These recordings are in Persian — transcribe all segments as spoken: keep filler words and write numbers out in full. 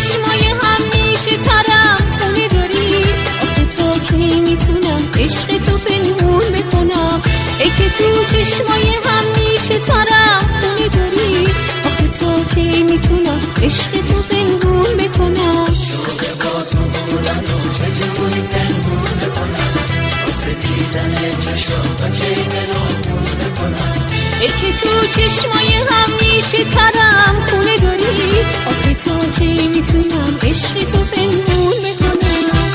چشمای همیشه ترم خونه داری، آخه تا کی میتونم عشق تو پنهون بکنم. ای که تو چشمای همیشه ترم خونه داری، آخه تا کی میتونم عشق تو پنهون بکنم. شوق با تو بودن و چجوری پنهون بکنم، واسه دیدن چشم تا کی دلو خون بکنم. ای که تو چشمای همیشه ترم خونه داری، آخه تا کی میتونم عشق تو پنهون بکنم.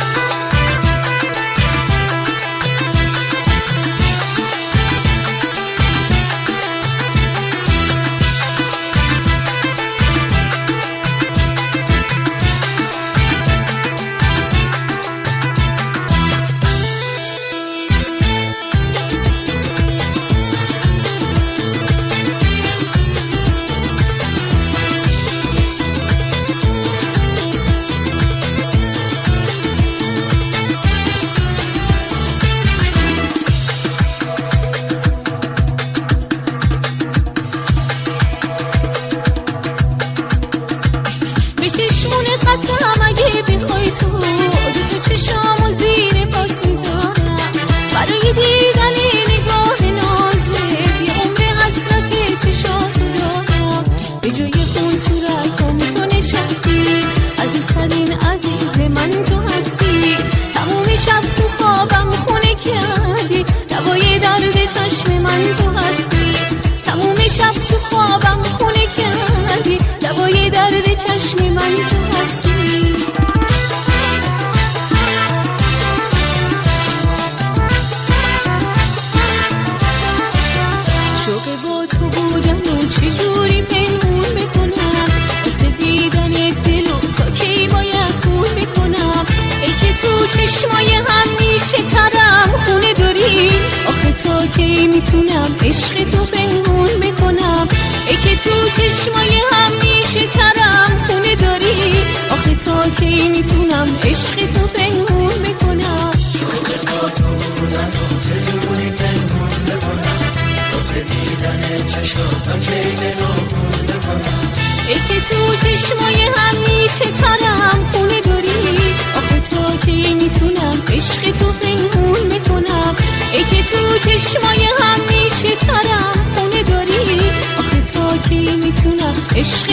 چشمونه قسم اگه بخوای تو دو تا چشامو زیر پات میذارم، برای دیدن نگاه نازت یه عمر حسرت چشاتو دارم. به جای خون تو رگام تو نشستی، عزیزترین عزیز من تو هستی. تموم شب تو خوابم خونه کردی، دوای درد چشم من تو هستی. تموم شب تو خوابم خونه کردی، دوای درد چشم من تو هستی. شوق با تو بودن و چجوری پنهون بکنم، واسه دیدن دلو تا کی باید خون بکنم. ای که تو چشمای همیشه ترم خونه داری، آخه تا کی میتونم عشق تو پنهون بکنم. ای که تو چشمای همیشه ترم خونه داری، آخه تا کی میتونم عشق تو پنهون بکنم. شوق با تو بودن و چجوری پنهون بکنم، واسه دیدن چشم تا کی دلو خون بکنم. ای که تو چشمای همیشه ترم خونه داری، آخه تا کی میتونم عشق تو پنهون بکنم. ای که تو چشمای همیشه ترم خونه داری، آخه تا کی میتونم عشق